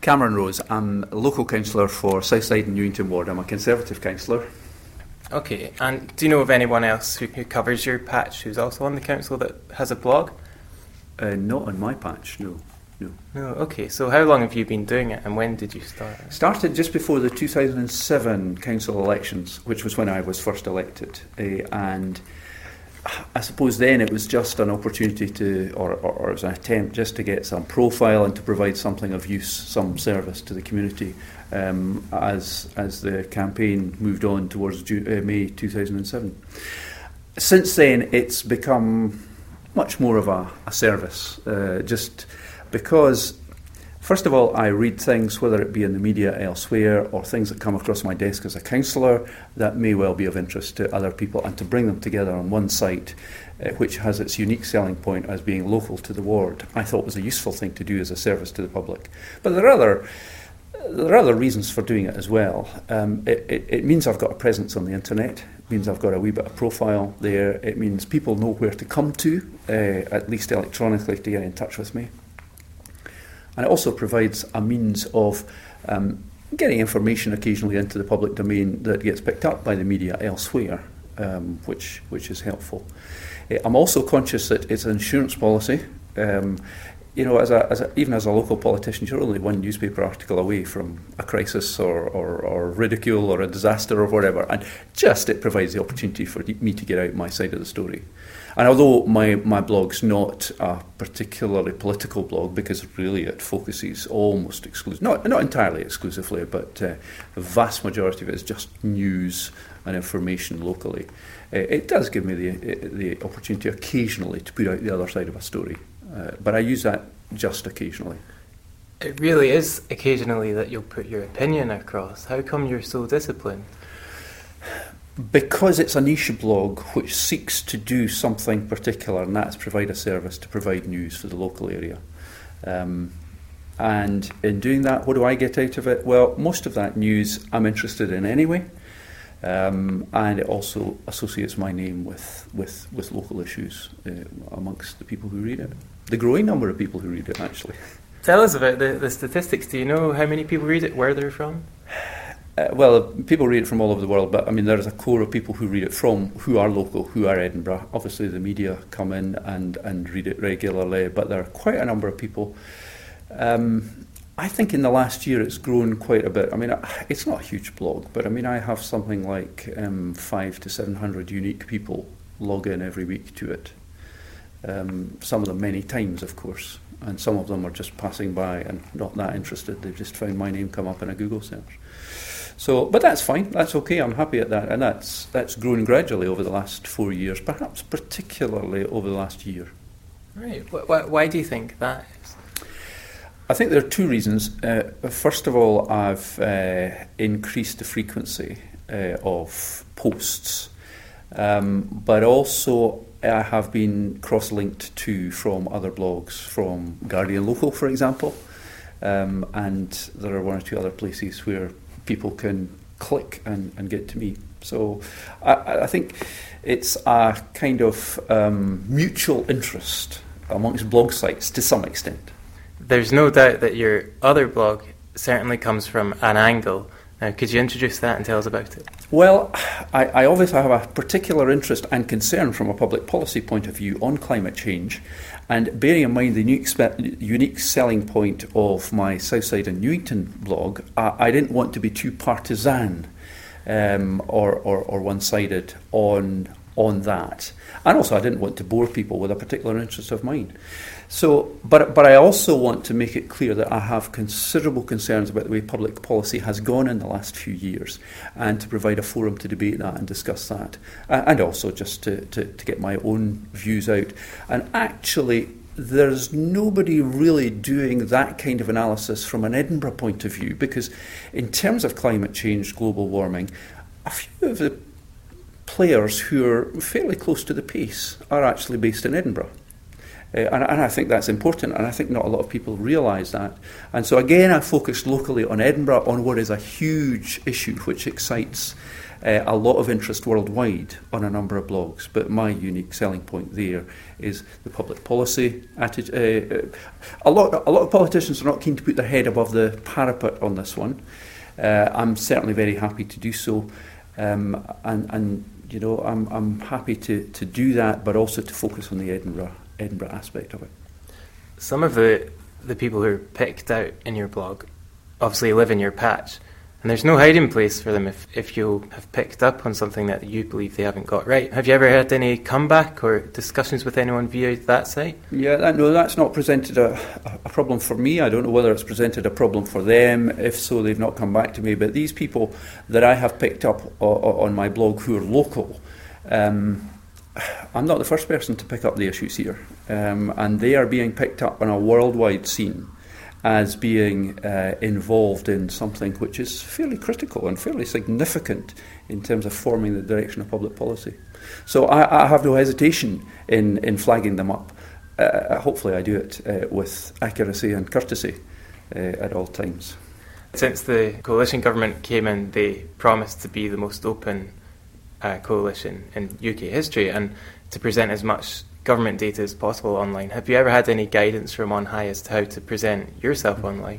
Cameron Rose. I'm a local councillor for Southside and Newington Ward. I'm a Conservative councillor. Okay, and do you know of anyone else who covers your patch who's also on the council that has a blog? Not on my patch, no. No, okay. So how long have you been doing it, and when did you start? Started just before the 2007 council elections, which was when I was first elected. And I suppose then it was just an opportunity to, or it was an attempt just to get some profile and to provide something of use, some service to the community as the campaign moved on towards May 2007. Since then, it's become much more of a service, just because, first of all, I read things, whether it be in the media elsewhere or things that come across my desk as a councillor that may well be of interest to other people, and to bring them together on one site, which has its unique selling point as being local to the ward, I thought was a useful thing to do as a service to the public. But there are other reasons for doing it as well. It means I've got a presence on the internet. It means I've got a wee bit of profile there. It means people know where to come to, at least electronically, to get in touch with me. And it also provides a means of getting information occasionally into the public domain that gets picked up by the media elsewhere, which is helpful. I'm also conscious that it's an insurance policy. Even as a local politician, you're only one newspaper article away from a crisis or ridicule or a disaster or whatever, and just it provides the opportunity for me to get out my side of the story. And although my blog's not a particularly political blog, because really it focuses almost exclusively, not entirely exclusively, but the vast majority of it is just news and information locally, it does give me the opportunity occasionally to put out the other side of a story. But I use that just occasionally. It really is occasionally that you'll put your opinion across. How come you're so disciplined? Because it's a niche blog which seeks to do something particular, and that's provide a service to provide news for the local area. And in doing that, what do I get out of it? Well, most of that news I'm interested in anyway, and it also associates my name with local issues amongst the people who read it. The growing number of people who read it, actually. Tell us about the statistics. Do you know how many people read it, where they're from? Well, people read it from all over the world, but I mean, there's a core of people who read it who are local, who are Edinburgh. Obviously, the media come in and read it regularly, but there are quite a number of people. I think in the last year it's grown quite a bit. I mean, it's not a huge blog, but I mean, I have something like 500 to 700 unique people log in every week to it. Some of them many times, of course, and some of them are just passing by and not that interested. They've just found my name come up in a Google search. So, but that's fine. That's okay. I'm happy at that, and that's grown gradually over the last 4 years, perhaps particularly over the last year. Right. Why do you think that is? I think there are two reasons. First of all, I've increased the frequency of posts, but also I have been cross-linked from other blogs, from Guardian Local, for example, and there are one or two other places where people can click and get to me. So I think it's a kind of mutual interest amongst blog sites to some extent. There's no doubt that your other blog certainly comes from an angle. Now, could you introduce that and tell us about it? Well, I obviously have a particular interest and concern from a public policy point of view on climate change, and bearing in mind the unique selling point of my Southside and Newington blog, I didn't want to be too partisan or one-sided on that. And also I didn't want to bore people with a particular interest of mine. So, but I also want to make it clear that I have considerable concerns about the way public policy has gone in the last few years, and to provide a forum to debate that and discuss that, and also just to get my own views out. And actually, there's nobody really doing that kind of analysis from an Edinburgh point of view, because in terms of climate change, global warming, a few of the players who are fairly close to the pace are actually based in Edinburgh. And I think that's important, and I think not a lot of people realise that. And so again, I focused locally on Edinburgh, on what is a huge issue which excites a lot of interest worldwide on a number of blogs, but my unique selling point there is the public policy attitude. A lot of politicians are not keen to put their head above the parapet on this one. I'm certainly very happy to do so, and you know, I'm happy to do that, but also to focus on the Edinburgh aspect of it. Some of the people who are picked out in your blog obviously live in your patch, and there's no hiding place for them if you have picked up on something that you believe they haven't got right. Have you ever had any comeback or discussions with anyone via that site? Yeah, no, that's not presented a problem for me. I don't know whether it's presented a problem for them. If so, they've not come back to me. But these people that I have picked up on my blog who are local, I'm not the first person to pick up the issues here. And they are being picked up on a worldwide scene as being involved in something which is fairly critical and fairly significant in terms of forming the direction of public policy. So I have no hesitation in flagging them up. Hopefully I do it with accuracy and courtesy at all times. Since the coalition government came in, they promised to be the most open coalition in UK history and to present as much government data as possible online. Have you ever had any guidance from on high as to how to present yourself online?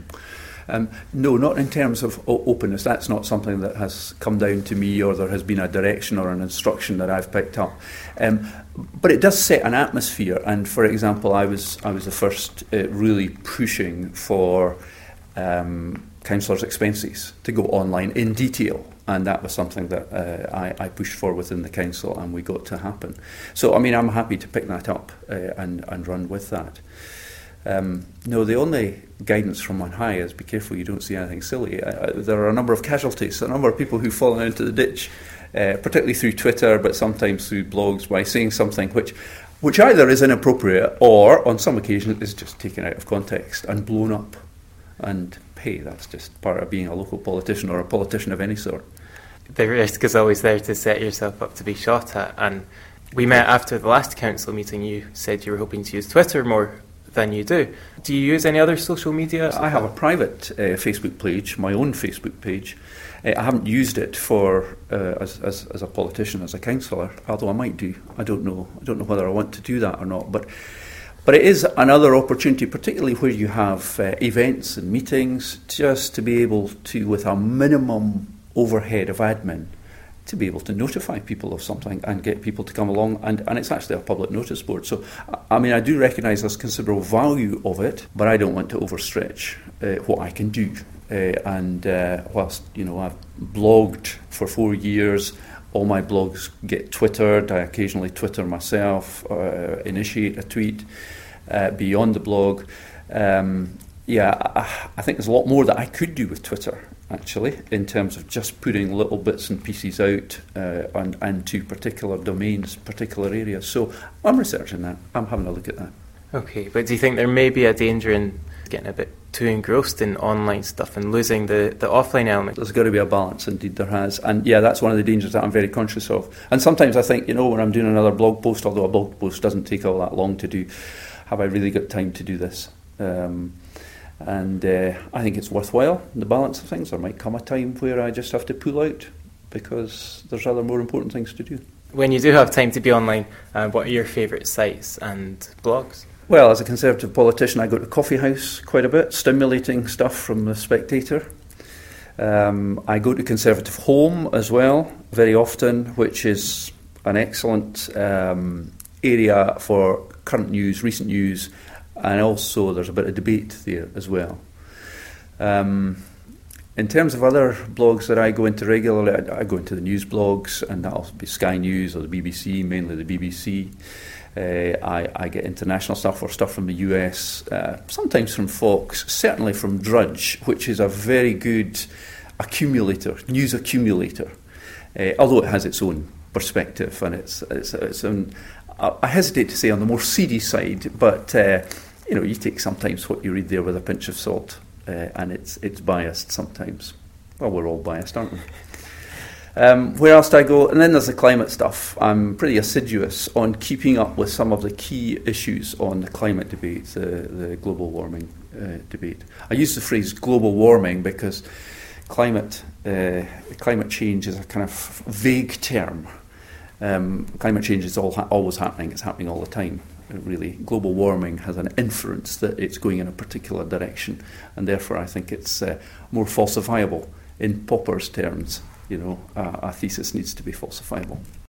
No, not in terms of openness. That's not something that has come down to me, or there has been a direction or an instruction that I've picked up. But it does set an atmosphere. And for example, I was the first really pushing for councillors' expenses to go online in detail. And that was something that I pushed for within the council, and we got to happen. So, I mean, I'm happy to pick that up and run with that. No, the only guidance from on high is be careful you don't see anything silly. There are a number of casualties, a number of people who've fallen into the ditch, particularly through Twitter, but sometimes through blogs, by saying something which either is inappropriate or, on some occasions, is just taken out of context and blown up. And hey, that's just part of being a local politician or a politician of any sort. The risk is always there to set yourself up to be shot at. And we met after the last council meeting. You said you were hoping to use Twitter more than you do. Do you use any other social media? I have a private Facebook page, my own Facebook page. I haven't used it for as a politician, as a councillor, although I might do. I don't know whether I want to do that or not. But it is another opportunity, particularly where you have events and meetings, just to be able to, with a minimum overhead of admin, to be able to notify people of something and get people to come along. And it's actually a public notice board. So, I mean, I do recognise there's considerable value of it, but I don't want to overstretch what I can do. Whilst, you know, I've blogged for 4 years, all my blogs get twittered. I occasionally Twitter myself, initiate a tweet beyond the blog. I think there's a lot more that I could do with Twitter, actually, in terms of just putting little bits and pieces out and to particular domains, particular areas. So I'm researching that. I'm having a look at that. Okay, but do you think there may be a danger in getting a bit too engrossed in online stuff and losing the offline element? There's got to be a balance, indeed there has. And yeah, that's one of the dangers that I'm very conscious of. And sometimes I think, you know, when I'm doing another blog post, although a blog post doesn't take all that long to do, have I really got time to do this? I think it's worthwhile, the balance of things. There might come a time where I just have to pull out because there's other more important things to do. When you do have time to be online, what are your favourite sites and blogs? Well, as a Conservative politician, I go to Coffee House quite a bit, stimulating stuff from The Spectator. I go to Conservative Home as well, very often, which is an excellent area for current news, recent news, and also there's a bit of debate there as well. In terms of other blogs that I go into regularly, I go into the news blogs, and that'll be Sky News or the BBC, mainly the BBC. I get international stuff or stuff from the US, sometimes from Fox, certainly from Drudge, which is a very good accumulator, news accumulator, although it has its own perspective, and it's I hesitate to say on the more seedy side, but you know, you take sometimes what you read there with a pinch of salt, and it's biased sometimes. Well, we're all biased, aren't we? Where else do I go? And then there's the climate stuff. I'm pretty assiduous on keeping up with some of the key issues on the climate debate, the global warming debate. I use the phrase global warming because, climate change is a kind of vague term. Climate change is always happening. It's happening all the time. Really, global warming has an inference that it's going in a particular direction, and therefore I think it's more falsifiable. In Popper's terms, a thesis needs to be falsifiable.